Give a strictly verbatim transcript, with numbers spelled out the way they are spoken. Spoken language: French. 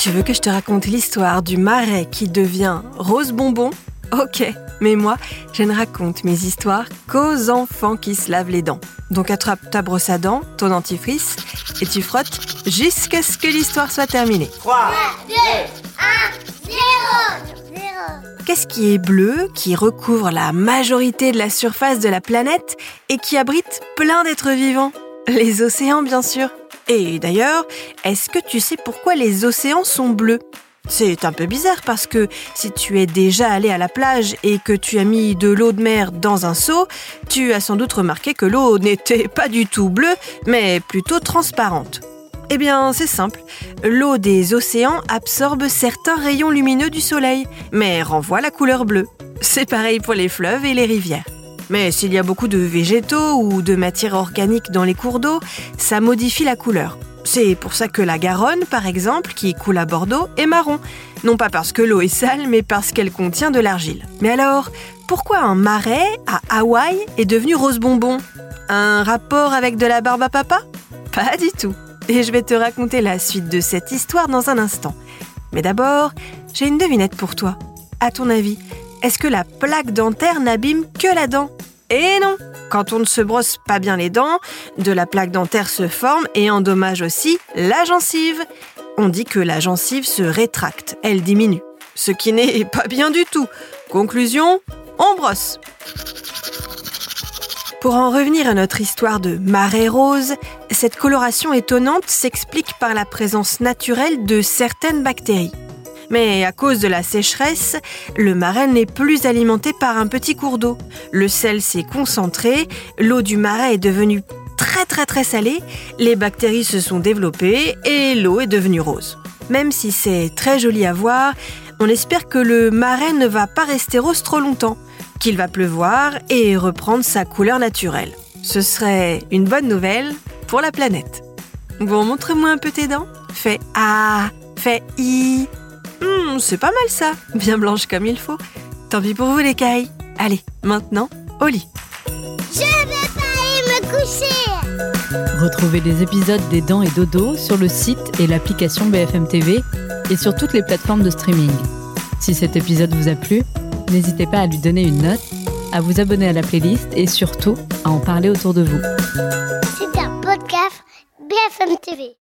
Tu veux que je te raconte l'histoire du marais qui devient rose bonbon ? Ok, mais moi, je ne raconte mes histoires qu'aux enfants qui se lavent les dents. Donc attrape ta brosse à dents, ton dentifrice, et tu frottes jusqu'à ce que l'histoire soit terminée. trois, deux, un, zéro. Qu'est-ce qui est bleu, qui recouvre la majorité de la surface de la planète et qui abrite plein d'êtres vivants ? Les océans, bien sûr. Et d'ailleurs, est-ce que tu sais pourquoi les océans sont bleus ? C'est un peu bizarre parce que si tu es déjà allé à la plage et que tu as mis de l'eau de mer dans un seau, tu as sans doute remarqué que l'eau n'était pas du tout bleue, mais plutôt transparente. Eh bien, c'est simple. L'eau des océans absorbe certains rayons lumineux du soleil, mais renvoie la couleur bleue. C'est pareil pour les fleuves et les rivières. Mais s'il y a beaucoup de végétaux ou de matière organique dans les cours d'eau, ça modifie la couleur. C'est pour ça que la Garonne, par exemple, qui coule à Bordeaux, est marron. Non pas parce que l'eau est sale, mais parce qu'elle contient de l'argile. Mais alors, pourquoi un marais à Hawaï est devenu rose bonbon ? Un rapport avec de la barbe à papa ? Pas du tout. Et je vais te raconter la suite de cette histoire dans un instant. Mais d'abord, j'ai une devinette pour toi. À ton avis, est-ce que la plaque dentaire n'abîme que la dent ? Eh non ! Quand on ne se brosse pas bien les dents, de la plaque dentaire se forme et endommage aussi la gencive. On dit que la gencive se rétracte, elle diminue. Ce qui n'est pas bien du tout. Conclusion, on brosse. Pour en revenir à notre histoire de marais rose, cette coloration étonnante s'explique par la présence naturelle de certaines bactéries. Mais à cause de la sécheresse, le marais n'est plus alimenté par un petit cours d'eau. Le sel s'est concentré, l'eau du marais est devenue très très très salée, les bactéries se sont développées et l'eau est devenue rose. Même si c'est très joli à voir, on espère que le marais ne va pas rester rose trop longtemps, qu'il va pleuvoir et reprendre sa couleur naturelle. Ce serait une bonne nouvelle pour la planète. Bon, montre-moi un peu tes dents. Fais A, fais I. Hmm, c'est pas mal ça, bien blanche comme il faut. Tant pis pour vous les cailles. Allez, maintenant, au lit. Je vais pas aller me coucher. Retrouvez les épisodes des Dents et Dodo sur le site et l'application B F M T V et sur toutes les plateformes de streaming. Si cet épisode vous a plu, n'hésitez pas à lui donner une note, à vous abonner à la playlist et surtout à en parler autour de vous. C'est un podcast B F M T V.